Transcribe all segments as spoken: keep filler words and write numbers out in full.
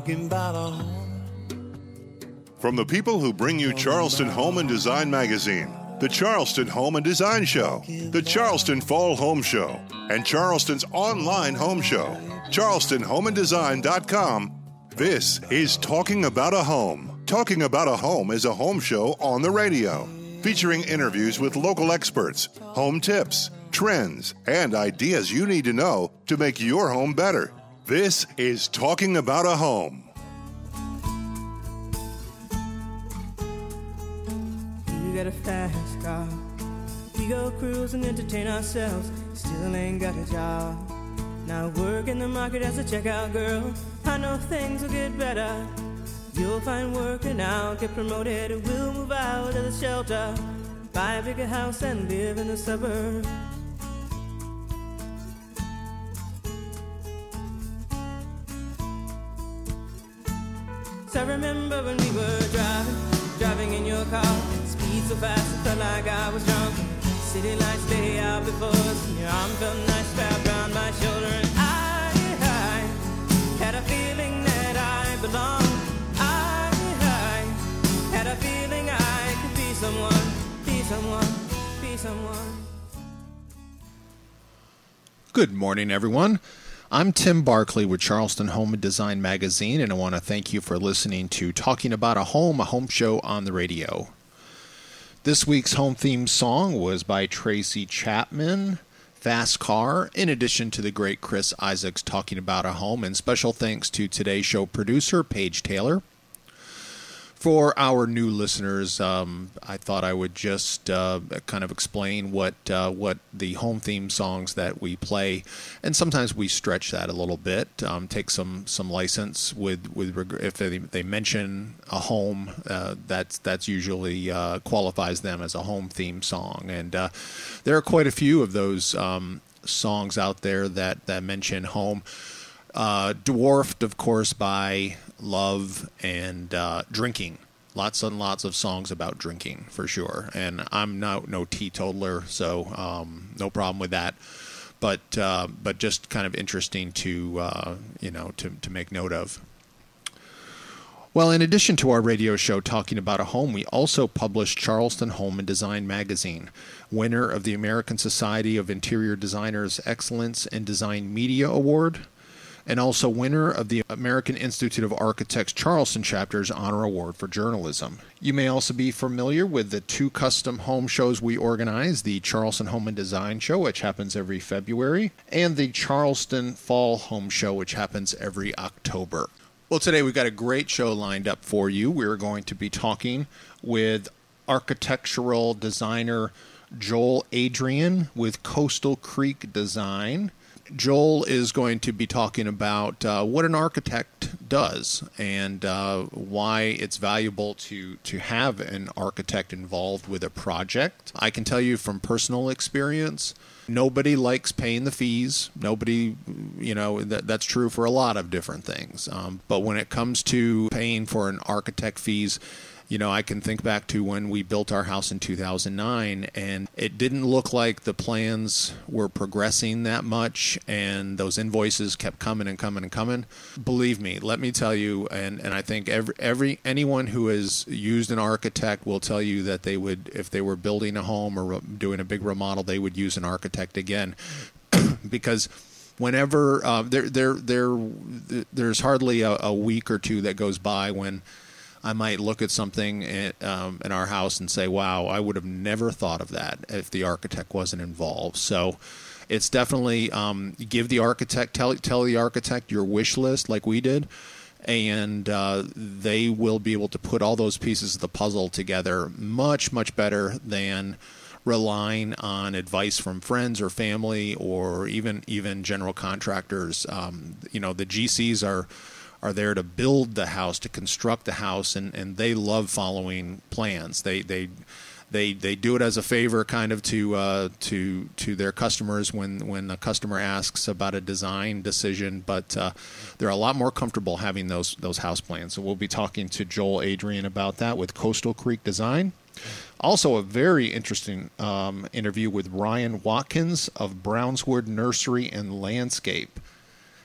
talking about a home. From the people who bring you Charleston Home and Design Magazine, the Charleston Home and Design Show, the Charleston Fall Home Show, and Charleston's online home show, charleston home and design dot com, this is Talking About a Home. Talking About a Home is a home show on the radio, featuring interviews with local experts, home tips, trends, and ideas you need to know to make your home better. This is Talking About a Home. We got a fast car. We go cruise and entertain ourselves. Still ain't got a job. Now work in the market as a checkout girl. I know things will get better. You'll find work and I'll get promoted. We'll move out of the shelter, buy a bigger house and live in the suburbs. So I remember when we were driving, driving in your car, speed so fast it felt like I was drunk. City lights lay out before us, and your arm felt nice wrapped around my shoulder. And I, I had a feeling that I belonged. I, I had a feeling I could be someone, be someone, be someone. Good morning, everyone. I'm Tim Barkley with Charleston Home and Design Magazine, and I want to thank you for listening to Talking About a Home, a home show on the radio. This week's home theme song was by Tracy Chapman, Fast Car, in addition to the great Chris Isaacs Talking About a Home, and special thanks to today's show producer, Paige Taylor. For our new listeners, um, I thought I would just uh, kind of explain what uh, what the home theme songs that we play, and sometimes we stretch that a little bit, um, take some, some license with with if they, they mention a home, uh, that's that's usually uh, qualifies them as a home theme song, and uh, there are quite a few of those um, songs out there that that mention home. Uh, dwarfed, of course, by love and uh, drinking. Lots and lots of songs about drinking, for sure. And I'm no, no teetotaler, so um, no problem with that. But uh, but just kind of interesting to uh, you know to to make note of. Well, in addition to our radio show Talking About a Home, we also publish Charleston Home and Design Magazine, winner of the American Society of Interior Designers Excellence in Design Media Award, and also winner of the American Institute of Architects Charleston Chapter's Honor Award for Journalism. You may also be familiar with the two custom home shows we organize, the Charleston Home and Design Show, which happens every February, and the Charleston Fall Home Show, which happens every October. Well, today we've got a great show lined up for you. We're going to be talking with architectural designer Joel Adrian with Coastal Creek Design. Joel is going to be talking about uh, what an architect does and uh, why it's valuable to, to have an architect involved with a project. I can tell you from personal experience, nobody likes paying the fees. Nobody, you know, that, that's true for a lot of different things. Um, but when it comes to paying for an architect fees, you know, I can think back to when we built our house in two thousand nine, and it didn't look like the plans were progressing that much, and those invoices kept coming and coming and coming. Believe me, let me tell you, and, and I think every, every anyone who has used an architect will tell you that they would, if they were building a home or re- doing a big remodel, they would use an architect again, because whenever uh, there, there, there, there's hardly a, a week or two that goes by when I might look at something in, um, in our house and say, wow, I would have never thought of that if the architect wasn't involved. So it's definitely um, give the architect, tell, tell the architect your wish list like we did, and uh, they will be able to put all those pieces of the puzzle together much, much better than relying on advice from friends or family or even even general contractors. Um, you know, the G Cs are are there to build the house, to construct the house, and, and they love following plans. They they they they do it as a favor, kind of to uh, to to their customers when when a customer asks about a design decision. But uh, they're a lot more comfortable having those those house plans. So we'll be talking to Joel Adrian about that with Coastal Creek Design. Also, a very interesting um, interview with Ryan Watkins of Brownswood Nursery and Landscape.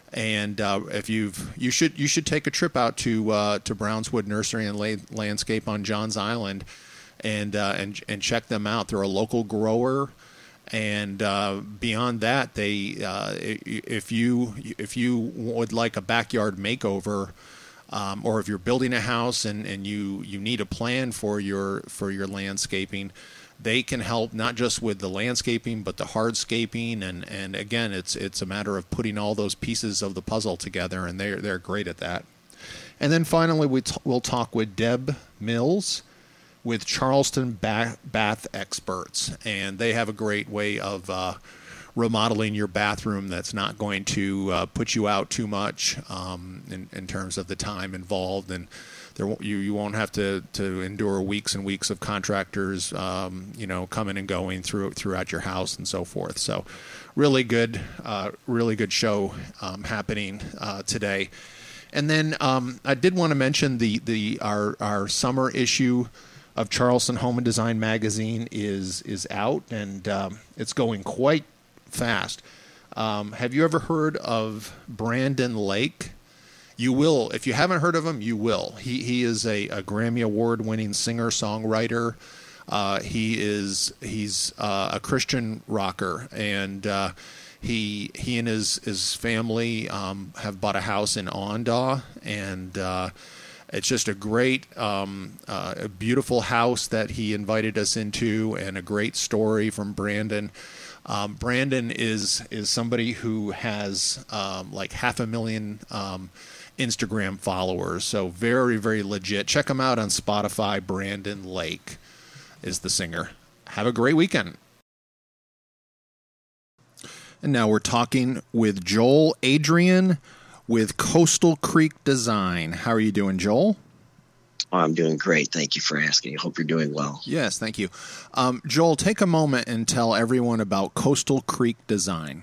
And uh, if you've you should you should take a trip out to uh, to Brownswood Nursery and La- Landscape on Johns Island, and uh, and and check them out. They're a local grower, and uh, beyond that, they uh, if you if you would like a backyard makeover, um, or if you're building a house and, and you, you need a plan for your for your landscaping, they can help not just with the landscaping but the hardscaping, and, and again it's it's a matter of putting all those pieces of the puzzle together, and they're they're great at that. And then finally we t- we'll talk with Deb Mills with Charleston Bath, Bath Experts, and they have a great way of uh, remodeling your bathroom that's not going to uh, put you out too much um, in, in terms of the time involved, and there you you won't have to, to endure weeks and weeks of contractors um, you know coming and going through throughout your house and so forth. So really good uh, really good show um, happening uh, today. And then um, I did want to mention the the our our summer issue of Charleston Home and Design magazine is is out, and um, it's going quite fast. Um, have you ever heard of Brandon Lake? You will. If you haven't heard of him, you will. He he is a, a Grammy Award-winning singer-songwriter. Uh, he is he's uh, a Christian rocker, and uh, he he and his his family um, have bought a house in Ondaw, and uh, it's just a great, um, uh, a beautiful house that he invited us into, and a great story from Brandon. Um, Brandon is is somebody who has um, like half a million um, Instagram followers, so very, very legit. Check him out on Spotify. Brandon Lake is the singer. Have a great weekend. And now we're talking with Joel Adrian with Coastal Creek Design. How are you doing, Joel? Oh, I'm doing great. Thank you for asking. I hope you're doing well. Yes, thank you. Um, Joel, take a moment and tell everyone about Coastal Creek Design.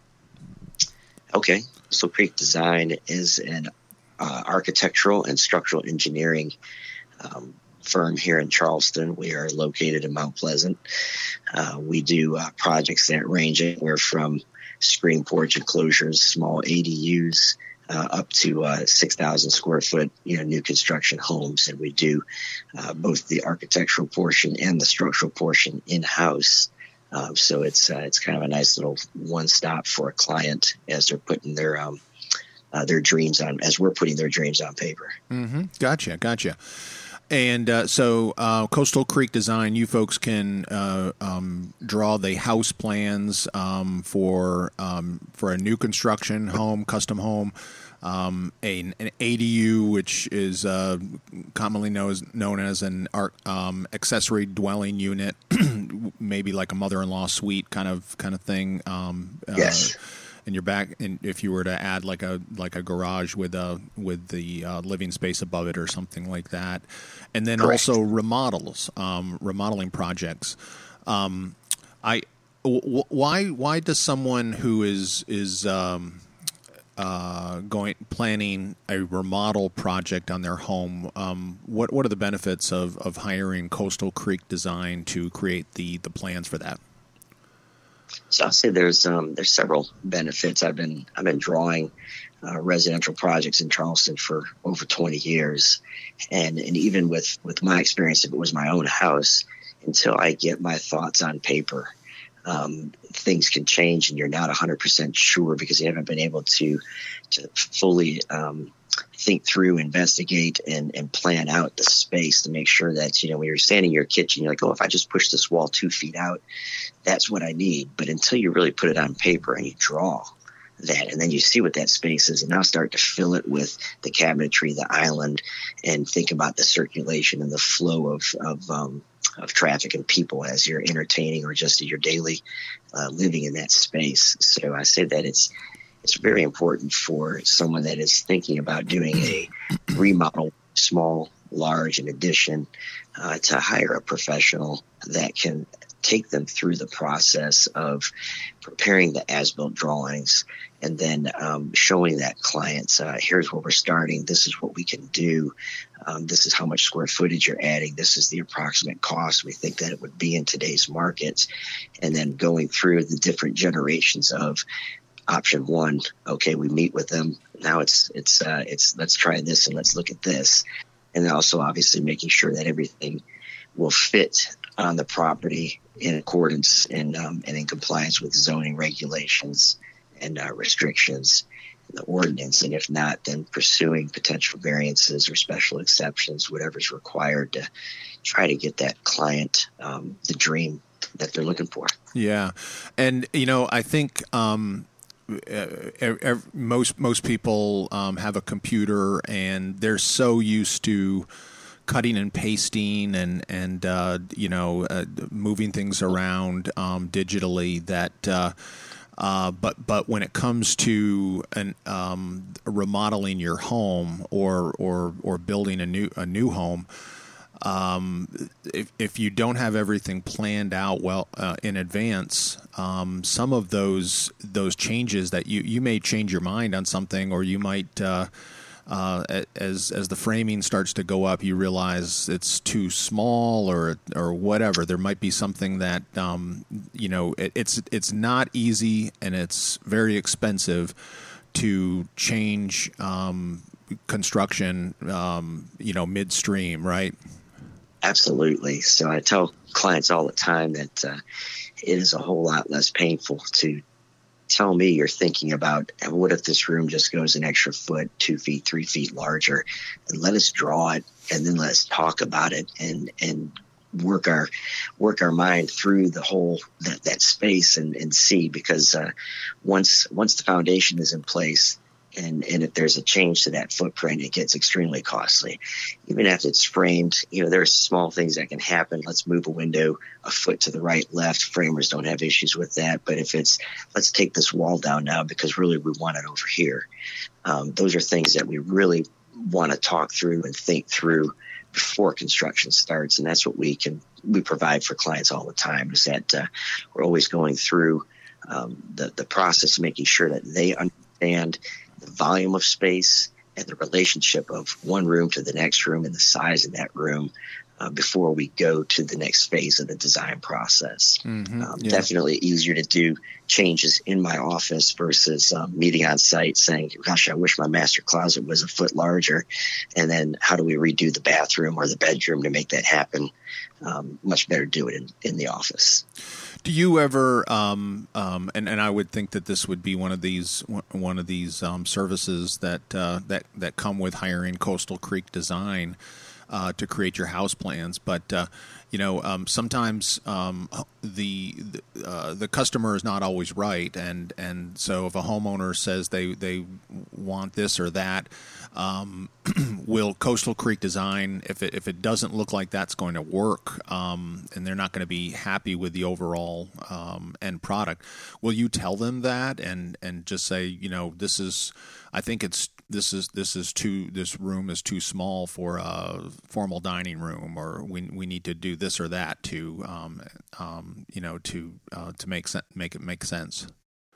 Okay. Coastal Creek Design is an uh, architectural and structural engineering um, firm here in Charleston. We are located in Mount Pleasant. Uh, we do uh, projects that range anywhere from screen porch enclosures, small A D Us, Uh, up to uh, six thousand square foot, you know, new construction homes. And we do uh, both the architectural portion and the structural portion in-house. Um, so it's uh, it's kind of a nice little one-stop for a client as they're putting their um, uh, their dreams on, as we're putting their dreams on paper. Mm-hmm. Gotcha, gotcha. And uh, so uh, Coastal Creek Design, you folks can uh, um, draw the house plans um, for um, for a new construction home, custom home, um, a, an A D U, which is uh, commonly known as, known as an um, accessory dwelling unit, maybe like a mother-in-law suite kind of kind of thing. Um, yes. Uh, in your back, and if you were to add like a like a garage with a with the uh, living space above it or something like that, and then Correct. also remodels, um, remodeling projects. Um, I w- why why does someone who is is um, uh, going planning a remodel project on their home, um, what what are the benefits of, of hiring Coastal Creek Design to create the the plans for that? So I'll say there's um, there's several benefits. I've been I've been drawing uh, residential projects in Charleston for over twenty years, and and even with, with my experience, if it was my own house, until I get my thoughts on paper, um, things can change, and you're not one hundred percent sure because you haven't been able to to fully um, think through, investigate, and, and plan out the space to make sure that, you know, when you're standing in your kitchen, you're like, oh, if I just push this wall two feet out, that's what I need. But until you really put it on paper and you draw that, and then you see what that space is, and now start to fill it with the cabinetry, the island, and think about the circulation and the flow of of, um, of traffic and people as you're entertaining or just your daily uh, living in that space. So I say that it's it's very important for someone that is thinking about doing a remodel, small, large, in addition, uh, to hire a professional that can take them through the process of preparing the as-built drawings and then um, showing that clients, uh, here's where we're starting, this is what we can do, um, this is how much square footage you're adding, this is the approximate cost we think that it would be in today's markets, and then going through the different generations of option one. Okay, we meet with them. Now it's it's uh, it's let's try this and let's look at this, and then also obviously making sure that everything will fit on the property in accordance and um, and in compliance with zoning regulations and uh, restrictions in the ordinance. And if not, then pursuing potential variances or special exceptions, whatever's required to try to get that client um, the dream that they're looking for. Yeah, and you know, I think. Um Uh, most most people um, have a computer, and they're so used to cutting and pasting and and uh, you know uh, moving things around um, digitally that. Uh, uh, but but when it comes to an um, remodeling your home or or or building a new a new home. Um, if, if you don't have everything planned out well uh, in advance, um, some of those those changes that you, you may change your mind on something, or you might uh, uh, as as the framing starts to go up, you realize it's too small or or whatever. There might be something that um, you know it, it's it's not easy and it's very expensive to change um, construction, um, you know, midstream, right? Absolutely. So I tell clients all the time that uh, it is a whole lot less painful to tell me you're thinking about, what if this room just goes an extra foot, two feet, three feet larger, and let us draw it, and then let's talk about it and and work our work our mind through the whole that, that space and, and see, because uh, once once the foundation is in place. And, and if there's a change to that footprint, it gets extremely costly. Even after it's framed, you know, there are small things that can happen. Let's move a window a foot to the right, left. Framers don't have issues with that. But if it's, let's take this wall down now because really we want it over here. Um, those are things that we really want to talk through and think through before construction starts. And that's what we can, we provide for clients all the time, is that uh, we're always going through um, the, the process, making sure that they understand the volume of space and the relationship of one room to the next room and the size of that room uh, before we go to the next phase of the design process. Mm-hmm, um, yeah. Definitely easier to do changes in my office versus um, meeting on site saying, gosh, I wish my master closet was a foot larger. And then how do we redo the bathroom or the bedroom to make that happen? Um, much better do it in, in the office. Do you ever, um, um, and, and I would think that this would be one of these one of these um, services that uh, that that come with hiring Coastal Creek Design uh, to create your house plans, but uh, you know um, sometimes um, the the, uh, the customer is not always right, and and so if a homeowner says they they want this or that. Um, will Coastal Creek Design, if it if it doesn't look like that's going to work, um, and they're not going to be happy with the overall um, end product, will you tell them that and, and just say, you know, this is, I think it's this is this is too this room is too small for a formal dining room, or we we need to do this or that to um, um, you know to uh, to make sen- make it make sense.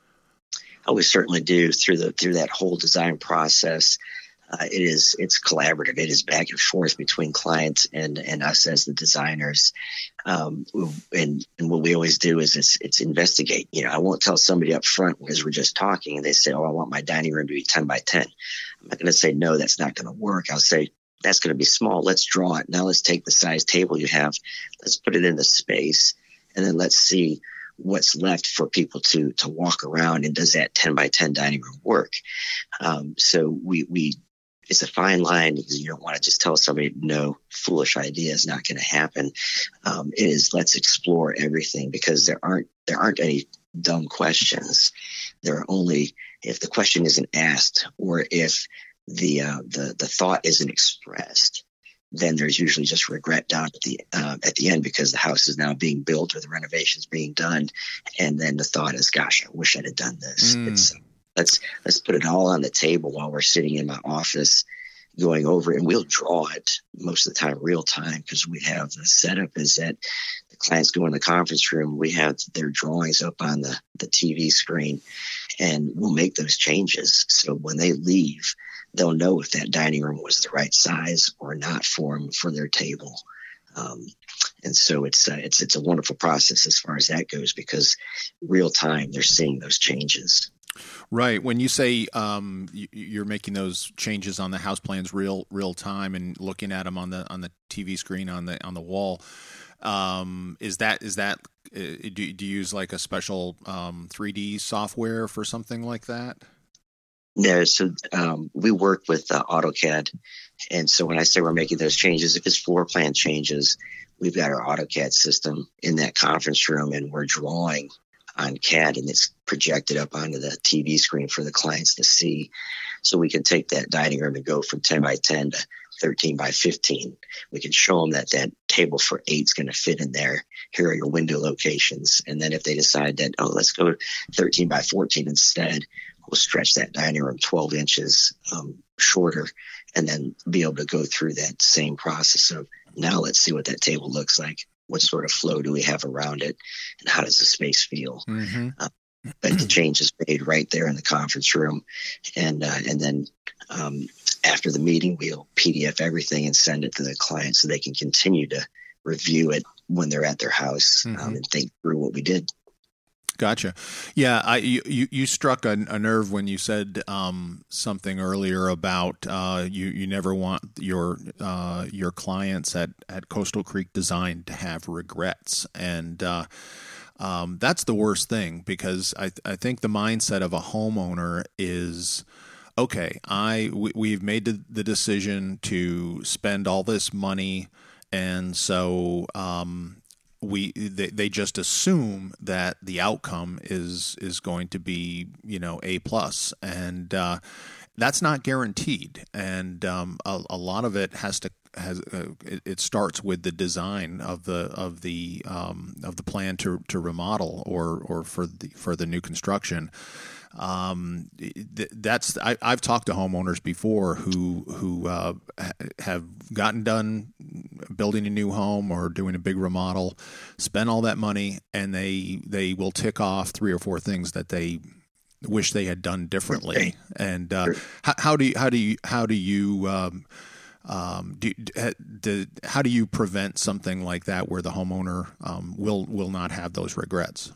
Oh, we certainly do through the through that whole design process. Uh, it is it's collaborative. It is back and forth between clients and, and us as the designers. Um, and, and what we always do is it's, it's investigate. You know, I won't tell somebody up front because we're just talking and they say, oh, I want my dining room to be ten by ten. I'm not going to say, no, that's not going to work. I'll say, that's going to be small. Let's draw it. Now let's take the size table you have. Let's put it in the space. And then let's see what's left for people to, to walk around. And does that ten by ten dining room work? Um, so we, we, It's a fine line because you don't want to just tell somebody, no, foolish idea is not going to happen. Um, it is, let's explore everything, because there aren't there aren't any dumb questions. There are only, if the question isn't asked or if the uh, the the thought isn't expressed, then there's usually just regret down at the uh, at the end, because the house is now being built or the renovation's being done, and then the thought is, gosh, I wish I'd have done this. Mm. It's Let's let's put it all on the table while we're sitting in my office going over it, and we'll draw it most of the time real time, because we have the setup is that the clients go in the conference room, we have their drawings up on the, the T V screen, and we'll make those changes. So when they leave, they'll know if that dining room was the right size or not for them for their table. Um, and so it's uh, it's it's a wonderful process as far as that goes, because real time they're seeing those changes. Right. When you say um, you're making those changes on the house plans real real time and looking at them on the on the T V screen on the on the wall, um, is that is that uh, do, do you use like a special um, three D software for something like that? No, so um, we work with uh, AutoCAD, and so when I say we're making those changes, if it's floor plan changes, we've got our AutoCAD system in that conference room, and we're drawing on C A D, and it's projected up onto the T V screen for the clients to see. So we can take that dining room and go from ten by ten to thirteen by fifteen. We can show them that that table for eight is going to fit in there. Here are your window locations. And then if they decide that, oh, let's go thirteen by fourteen instead, we'll stretch that dining room twelve inches um, shorter, and then be able to go through that same process of, now let's see what that table looks like. What sort of flow do we have around it, and how does the space feel? Mm-hmm. Uh, but the change is made right there in the conference room, and uh, and then um, after the meeting, we'll P D F everything and send it to the client so they can continue to review it when they're at their house, mm-hmm. um, and think through what we did. Gotcha. Yeah, I you you struck a, a nerve when you said um, something earlier about uh, you you never want your uh, your clients at, at Coastal Creek Design to have regrets, and uh, um, that's the worst thing, because I I think the mindset of a homeowner is, okay, I we, we've made the, the decision to spend all this money, and so. Um, We they, they just assume that the outcome is is going to be, you know, A plus, and uh, that's not guaranteed. And um, a, a lot of it has to has uh, it, it starts with the design of the of the um, of the plan to, to remodel or or for the for the new construction. Um, that's I, I've talked to homeowners before who who uh, have gotten done building a new home or doing a big remodel, spend all that money, and they they will tick off three or four things that they wish they had done differently. And uh, how, how do you how do you how do you um, um, do, do how do you prevent something like that where the homeowner um, will will not have those regrets?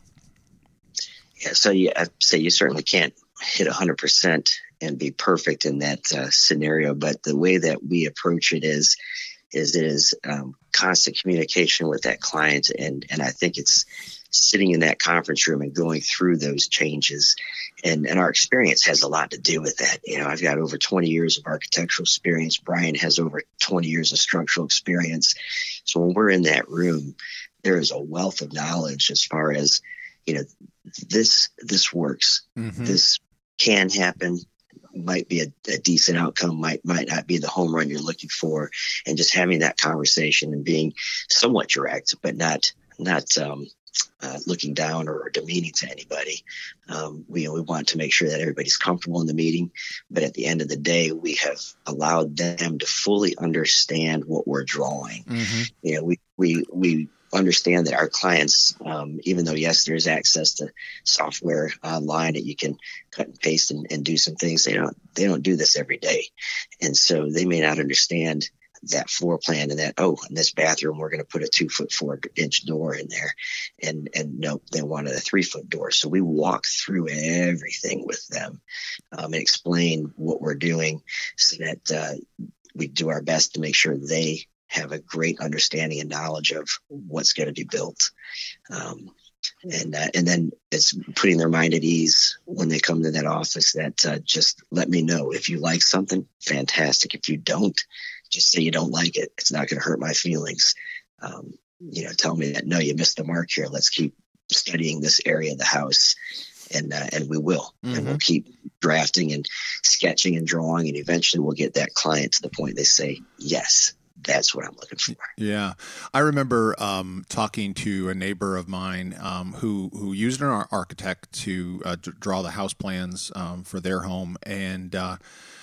Yeah, so you I say you certainly can't hit one hundred percent and be perfect in that uh, scenario, but the way that we approach it is is it is um, constant communication with that client, and and I think it's sitting in that conference room and going through those changes, and and our experience has a lot to do with that. You know, I've got over twenty years of architectural experience. Brian has over twenty years of structural experience. So when we're in that room, there is a wealth of knowledge as far as, you know, this this works. Mm-hmm. This can happen. Might be a, a decent outcome. Might might not be the home run you're looking for. And just having that conversation and being somewhat direct, but not not um, uh, looking down or demeaning to anybody. Um, we we want to make sure that everybody's comfortable in the meeting. But at the end of the day, we have allowed them to fully understand what we're drawing. Mm-hmm. You know, we we we. understand that our clients, um, even though, yes, there's access to software online that you can cut and paste and, and do some things, they don't they don't do this every day. And so they may not understand that floor plan and that, oh, in this bathroom, we're going to put a two foot four inch door in there. And, and no, they wanted a three foot door. So we walk through everything with them um, and explain what we're doing so that uh, we do our best to make sure they have a great understanding and knowledge of what's going to be built. Um, and uh, and then it's putting their mind at ease when they come to that office that uh, just let me know. If you like something, fantastic. If you don't, just say you don't like it. It's not going to hurt my feelings. Um, you know, tell me that, no, you missed the mark here. Let's keep studying this area of the house. And uh, and we will. Mm-hmm. And we'll keep drafting and sketching and drawing. And eventually we'll get that client to the point they say, yes, that's what I'm looking for. Yeah. I remember um, talking to a neighbor of mine um, who, who used an architect to uh, d- draw the house plans um, for their home. And uh,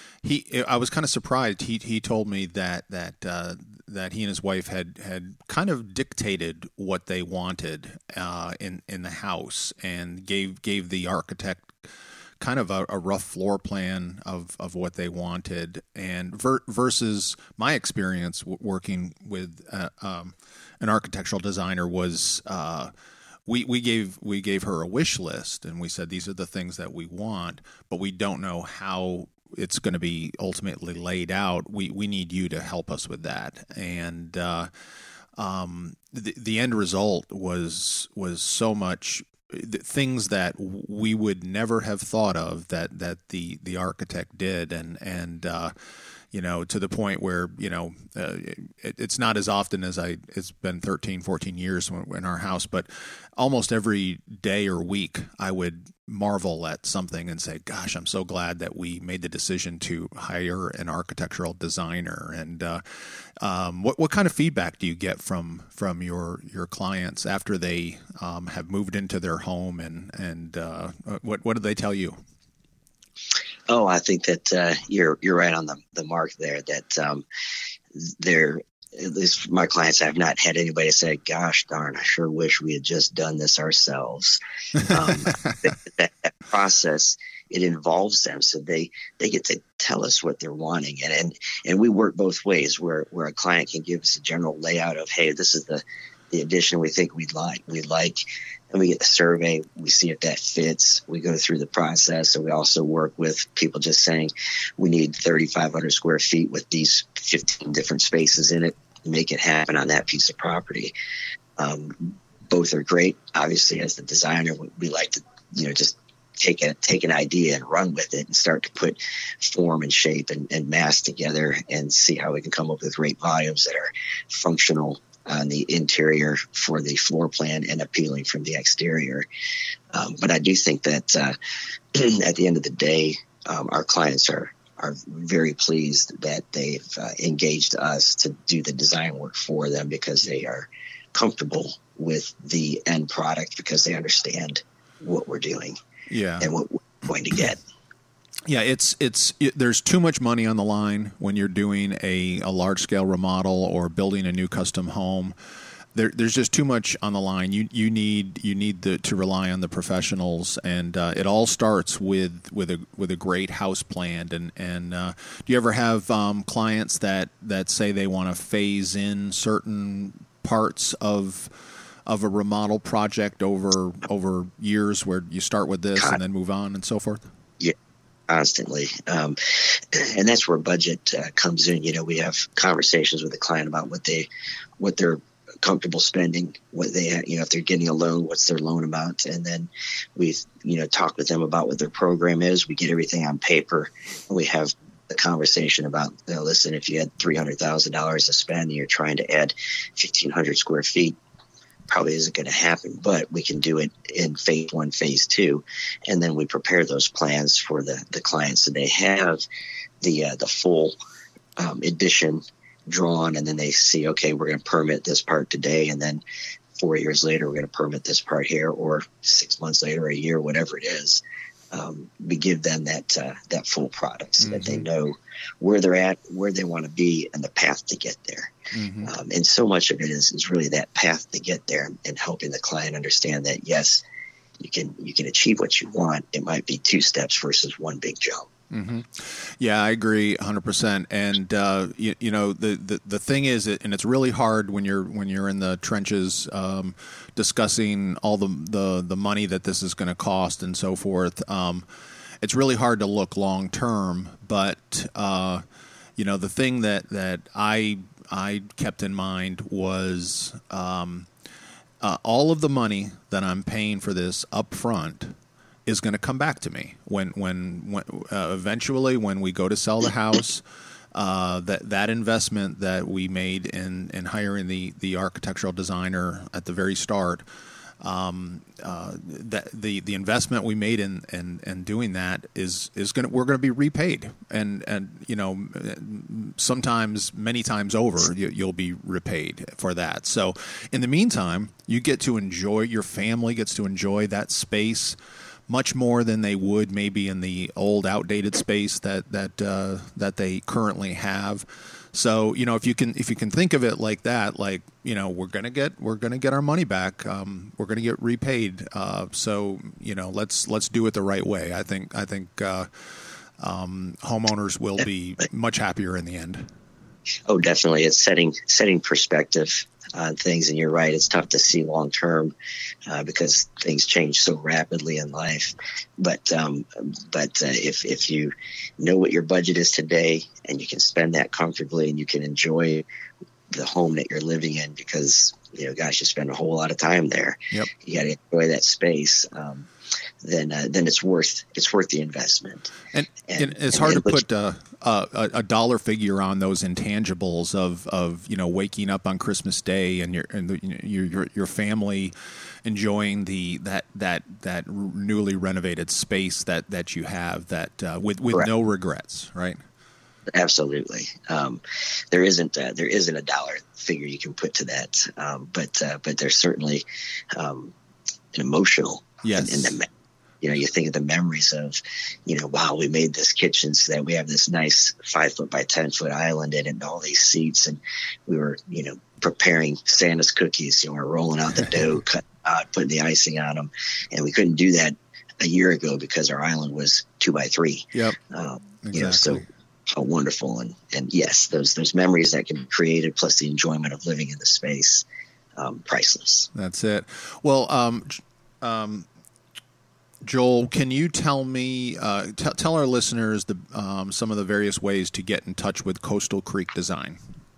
he, I was kind of surprised. He he told me that that uh, that he and his wife had, had kind of dictated what they wanted uh, in in the house, and gave gave the architect kind of a, a rough floor plan of, of what they wanted, and ver- versus my experience w- working with uh, um, an architectural designer was uh, we, we gave we gave her a wish list, and we said these are the things that we want, but we don't know how it's going to be ultimately laid out. We we need you to help us with that. And uh, um, the the end result was was so much things that we would never have thought of that that the the architect did, and and uh, you know, to the point where, you know, uh, it, it's not as often as I, it's been thirteen, fourteen years in our house, but almost every day or week I would marvel at something and say, gosh, I'm so glad that we made the decision to hire an architectural designer. And uh, um, what what kind of feedback do you get from from your your clients after they um, have moved into their home, and and uh, what what do they tell you? Oh, I think that uh, you're you're right on the, the mark there. That um, they're, at least my clients, have not had anybody say, "Gosh darn, I sure wish we had just done this ourselves." Um, that, that, that process, it involves them, so they they get to tell us what they're wanting, and and, and we work both ways. Where where a client can give us a general layout of, "Hey, this is the the addition we think we'd like. We'd like." And we get the survey, we see if that fits. We go through the process, and we also work with people just saying, we need thirty-five hundred square feet with these fifteen different spaces in it, make it happen on that piece of property. Um, both are great. Obviously, as the designer, we, we like to, you know, just take a take an idea and run with it and start to put form and shape and, and mass together and see how we can come up with great volumes that are functional on the interior for the floor plan and appealing from the exterior. Um, but I do think that uh, at the end of the day, um, our clients are are very pleased that they've uh, engaged us to do the design work for them, because they are comfortable with the end product, because they understand what we're doing, yeah, and what we're going to get. Yeah, it's it's it, there's too much money on the line when you're doing a, a large scale remodel or building a new custom home. There, there's just too much on the line. You you need you need the, to rely on the professionals, and uh, it all starts with with a with a great house plan. And and uh, do you ever have um, clients that, that say they want to phase in certain parts of of a remodel project over over years, where you start with this and then move on and so forth? Yeah. Constantly. Um, and that's where budget uh, comes in. You know, we have conversations with the client about what they, what they're comfortable spending, what they, you know, if they're getting a loan, what's their loan amount. And then we, you know, talk with them about what their program is. We get everything on paper, and we have the conversation about, you know, listen, if you had three hundred thousand dollars to spend and you're trying to add fifteen hundred square feet, probably isn't going to happen, but we can do it in phase one, phase two. And then we prepare those plans for the, the clients, so they have the, uh, the full um, addition drawn, and then they see, okay, we're going to permit this part today. And then four years later, we're going to permit this part here, or six months later, a year, whatever it is. Um, we give them that uh, that full product, so mm-hmm. that they know where they're at, where they want to be, and the path to get there. Mm-hmm. Um, and so much of it is, is really that path to get there, and helping the client understand that, yes, you can you can achieve what you want. It might be two steps versus one big jump. Mm-hmm. Yeah, I agree one hundred percent. And uh, you, you know, the, the the thing is, and it's really hard when you're when you're in the trenches um, discussing all the, the the money that this is going to cost and so forth. Um, it's really hard to look long term, but uh, you know, the thing that that I I kept in mind was um, uh, all of the money that I'm paying for this up front is going to come back to me when when, when uh, eventually when we go to sell the house. Uh, that that investment that we made in, in hiring the, the architectural designer at the very start, um, uh, that the, the investment we made in, in, in doing that is is going we're going to be repaid, and and you know, sometimes many times over you, you'll be repaid for that. So in the meantime, you get to enjoy, your family gets to enjoy that space much more than they would maybe in the old, outdated space that that uh, that they currently have. So you know, if you can if you can think of it like that, like, you know, we're gonna get we're gonna get our money back. Um, we're gonna get repaid. Uh, so you know, let's let's do it the right way. I think I think uh, um, homeowners will be much happier in the end. Oh, definitely. It's setting setting perspective on things, and you're right. It's tough to see long term uh, because things change so rapidly in life. But um, but uh, if if you know what your budget is today, and you can spend that comfortably, and you can enjoy the home that you're living in, because you know, gosh, you spend a whole lot of time there. Yep. You got to enjoy that space. Um, then uh, then it's worth it's worth the investment. And, and, and it's and hard to look, put uh, a, a dollar figure on those intangibles of, of you know, waking up on Christmas Day and your and the, you know, your, your your family enjoying the that that that newly renovated space that, that you have that uh, with with correct. No regrets, right? Absolutely. Um, there isn't a, there isn't a dollar figure you can put to that, um, but uh, but there's certainly um, an emotional. Yes. And, and the, you know, you think of the memories of, you know, wow, we made this kitchen so that we have this nice five foot by ten foot island in it and all these seats, and we were, you know, preparing Santa's cookies. You know, we're rolling out the dough, cutting out, putting the icing on them, and we couldn't do that a year ago because our island was two by three. Yep. Um, exactly. You know, so. How wonderful. And, and yes, those those memories that can be created, plus the enjoyment of living in the space, um, priceless. That's it. Well, um, um, Joel, can you tell me, uh, t- tell our listeners the um, some of the various ways to get in touch with Coastal Creek Design?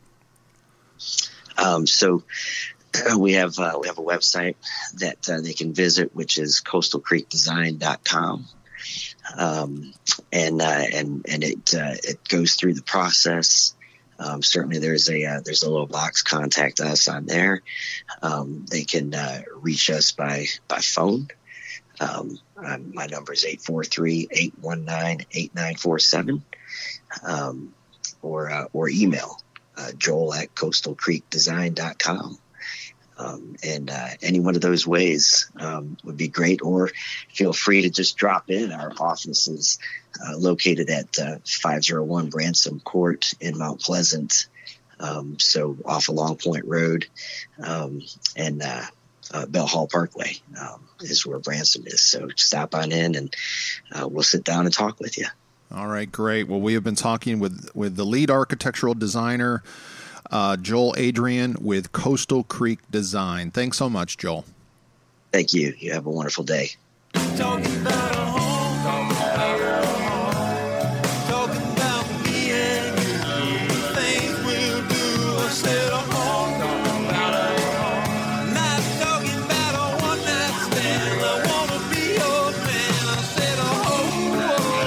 Um, so uh, we have uh, we have a website that uh, they can visit, which is coastal creek design dot com. Um, and, uh, and, and it, uh, it goes through the process. Um, certainly there's a, uh, there's a little box, contact us on there. Um, they can, uh, reach us by, by phone. Um, um my number is eight four three, eight one nine, eight nine four seven. Um, or, uh, or email, uh, Joel at coastal creek design dot com. Um, and uh, any one of those ways um, would be great. Or feel free to just drop in. Our office is uh, located at uh, five oh one Bransom Court in Mount Pleasant, um, so off of Long Point Road, um, and uh, uh, Bell Hall Parkway um, is where Bransom is. So stop on in, and uh, we'll sit down and talk with you. All right, great. Well, we have been talking with, with the lead architectural designer, Uh, Joel Adrian with Coastal Creek Design. Thanks so much, Joel. Thank you. You have a wonderful day. Talking about a home, talking about a home, talking about me and you, the things we'll do. I said a home, talking about a home, not talking about a one night stand. I wanna be your man. I said a home,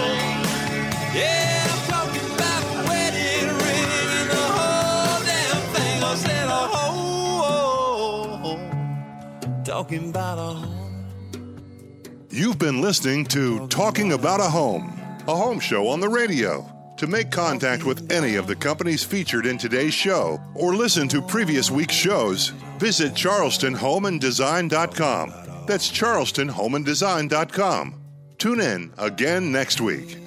yeah, I'm talking about a wedding ring and the whole damn thing. I said a home, talking about a home. You've been listening to Talking About a Home, a home show on the radio. To make contact with any of the companies featured in today's show or listen to previous week's shows, visit charleston home and design dot com. That's charleston home and design dot com. Tune in again next week.